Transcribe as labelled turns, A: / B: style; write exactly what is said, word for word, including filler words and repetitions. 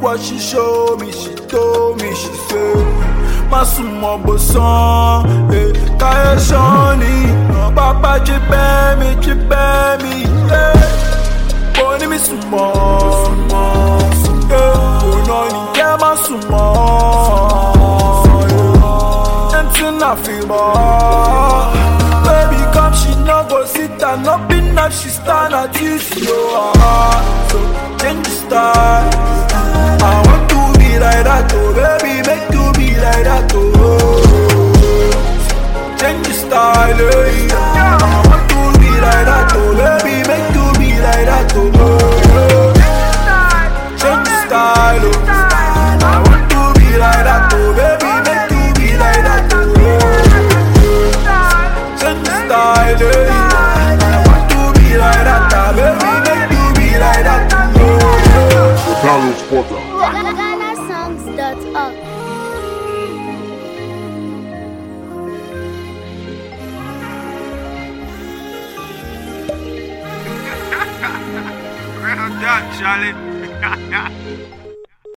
A: what she show me, she told me, she said, Masumo boson, eh, kaya shoni, papa jipe me, jipe me, eh, boni mi sumo, eh, bononi kema sumo, eh, empty na feel more, baby come she no go sit and no be enough, she stand at you, she know her, so change the style, I want to be like that, oh baby, make you be like that, oh. Change the style, eh. I want to be like that, oh baby, make you be like that, oh. Change the style, oh. I want to be like that, oh baby, make you be like that, oh. Change the style, eh. I want to be like that, oh baby, make you be like that, oh.
B: Carlos Potter.
C: Ghana songs dot org.
D: Well done, Charlie.